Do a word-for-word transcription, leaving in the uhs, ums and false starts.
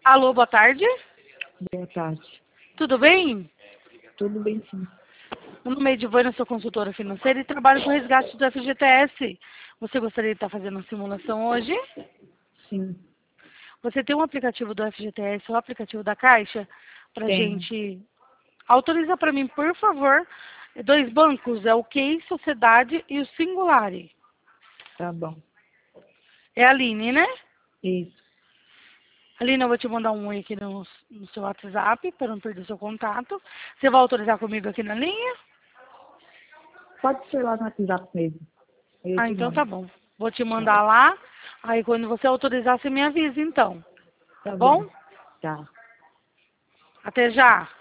Alô, boa tarde. Boa tarde. Tudo bem? Tudo bem, sim. Meu nome é Edivana, sou consultora financeira e trabalho com resgate do F G T S. Você gostaria de estar fazendo uma simulação hoje? Sim, Você tem um aplicativo do F G T S, o aplicativo da Caixa, para tenho. gente... Autoriza para mim, por favor, dois bancos, é o Q I Sociedade e o Singulari. Tá bom. É a Aline, né? Isso. Aline, eu vou te mandar um oi aqui no, no seu WhatsApp, para não perder seu contato. Você vai autorizar comigo aqui na linha? Pode ser lá no WhatsApp mesmo. Eu Ah, te então mando. tá bom. Vou te Tá. mandar lá. Aí quando você autorizar, você me avisa então. Tá Tá bom. bom? Tá. Até já.